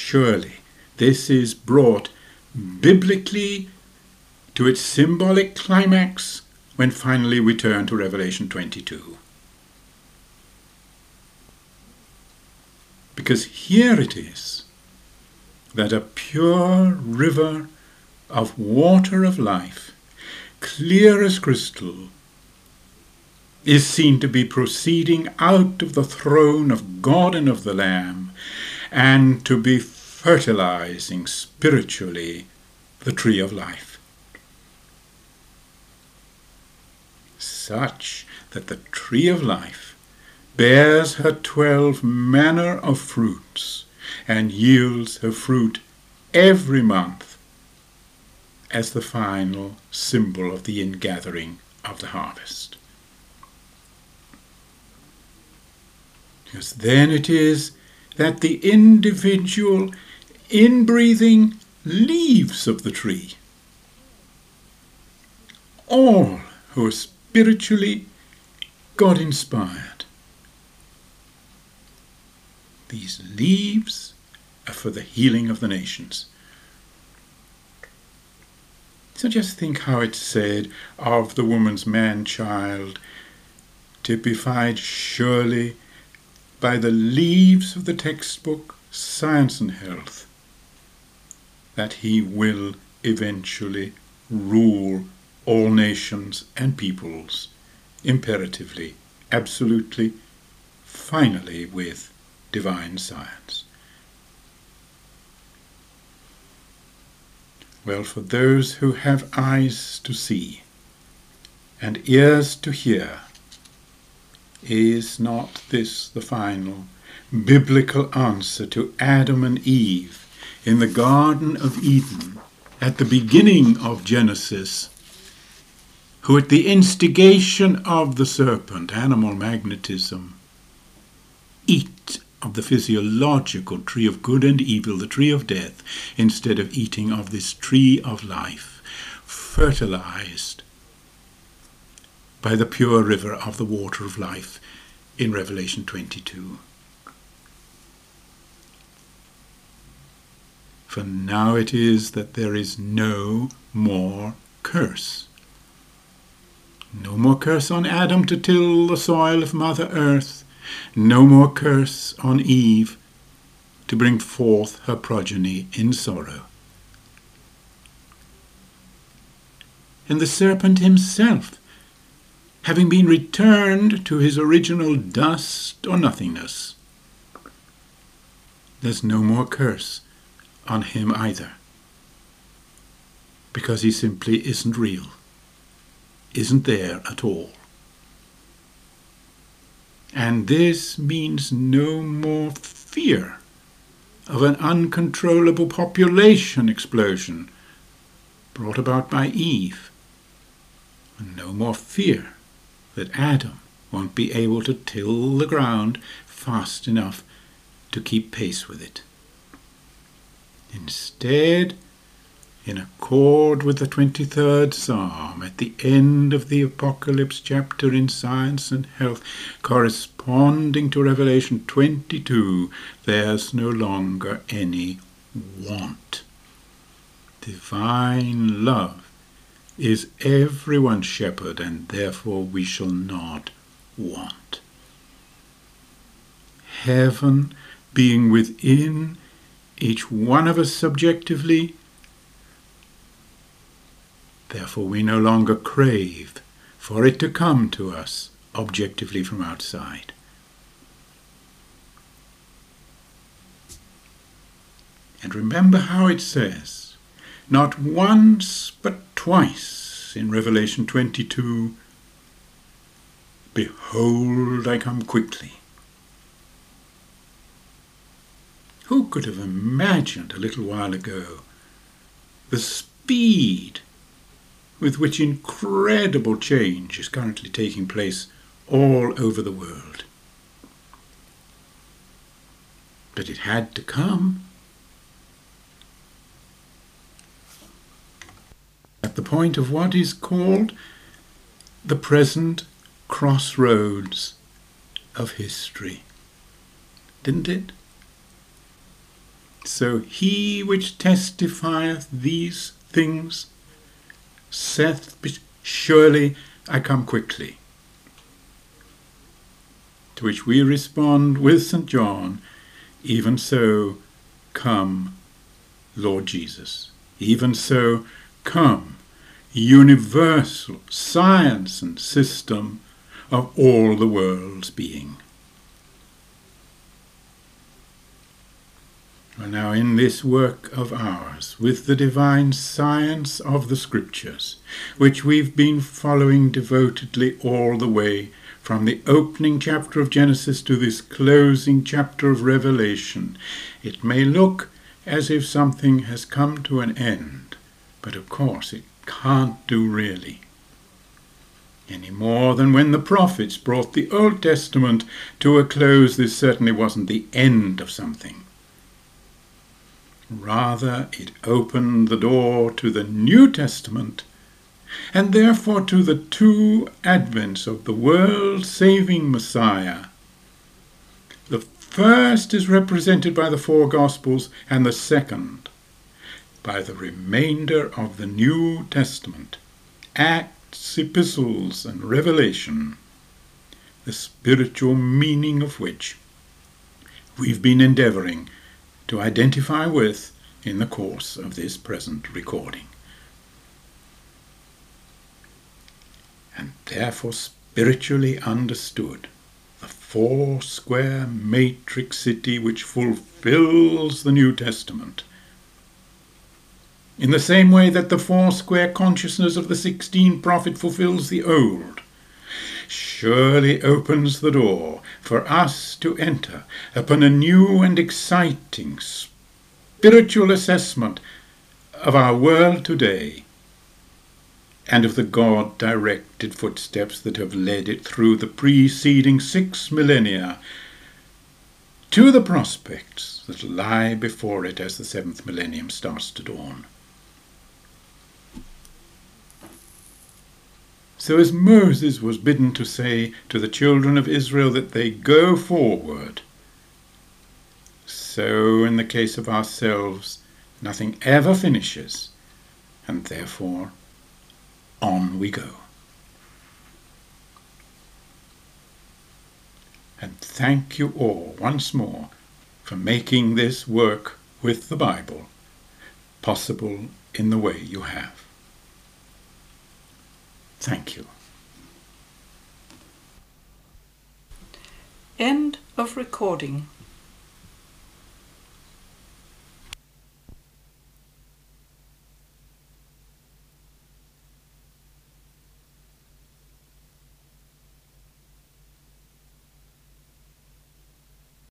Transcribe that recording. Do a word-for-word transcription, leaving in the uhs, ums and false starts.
surely. This is brought biblically to its symbolic climax when finally we turn to Revelation twenty-two. Because here it is that a pure river of water of life, clear as crystal, is seen to be proceeding out of the throne of God and of the Lamb, and to be fertilizing spiritually the tree of life, such that the tree of life bears her twelve manner of fruits and yields her fruit every month as the final symbol of the ingathering of the harvest. Because then it is that the individual inbreathing leaves of the tree, all who are spiritually God-inspired, these leaves are for the healing of the nations. So just think how it's said of the woman's man-child, typified surely by the leaves of the textbook Science and Health, that he will eventually rule all nations and peoples imperatively, absolutely, finally with divine science. Well, for those who have eyes to see and ears to hear, is not this the final biblical answer to Adam and Eve in the Garden of Eden at the beginning of Genesis, who at the instigation of the serpent, animal magnetism, eat of the physiological tree of good and evil, the tree of death, instead of eating of this tree of life, fertilized by the pure river of the water of life in Revelation twenty-two. For now it is that there is no more curse. No more curse on Adam to till the soil of Mother Earth. No more curse on Eve to bring forth her progeny in sorrow. And the serpent himself, having been returned to his original dust or nothingness, there's no more curse on him either, because he simply isn't real, isn't there at all. And this means no more fear of an uncontrollable population explosion brought about by Eve, and no more fear that Adam won't be able to till the ground fast enough to keep pace with it. Instead, in accord with the twenty-third Psalm, at the end of the Apocalypse chapter in Science and Health, corresponding to Revelation twenty-two, there's no longer any want. Divine love is everyone's shepherd, and therefore we shall not want. Heaven being within each one of us subjectively, therefore we no longer crave for it to come to us objectively from outside. And remember how it says, not once but twice in Revelation twenty-two, behold, I come quickly. Who could have imagined a little while ago the speed with which incredible change is currently taking place all over the world? But it had to come. At the point of what is called the present crossroads of history. Didn't it? So he which testifieth these things saith, surely I come quickly. To which we respond with Saint John, even so come, Lord Jesus. Even so come, universal science and system of all the world's being. Well, now in this work of ours, with the divine science of the Scriptures, which we've been following devotedly all the way from the opening chapter of Genesis to this closing chapter of Revelation, it may look as if something has come to an end, but of course it can't do really. Any more than when the prophets brought the Old Testament to a close, this certainly wasn't the end of something. Rather, it opened the door to the New Testament, and therefore to the two advents of the world-saving Messiah. The first is represented by the four Gospels, and the second by the remainder of the New Testament, Acts, Epistles, and Revelation, the spiritual meaning of which we've been endeavoring to identify with in the course of this present recording. And therefore, spiritually understood, the four-square matrix city which fulfills the New Testament, in the same way that the four-square consciousness of the sixteen prophet fulfills the Old, surely opens the door for us to enter upon a new and exciting spiritual assessment of our world today and of the God-directed footsteps that have led it through the preceding six millennia to the prospects that lie before it as the seventh millennium starts to dawn. So as Moses was bidden to say to the children of Israel that they go forward, so in the case of ourselves, nothing ever finishes, and therefore on we go. And thank you all once more for making this work with the Bible possible in the way you have. Thank you. End of recording.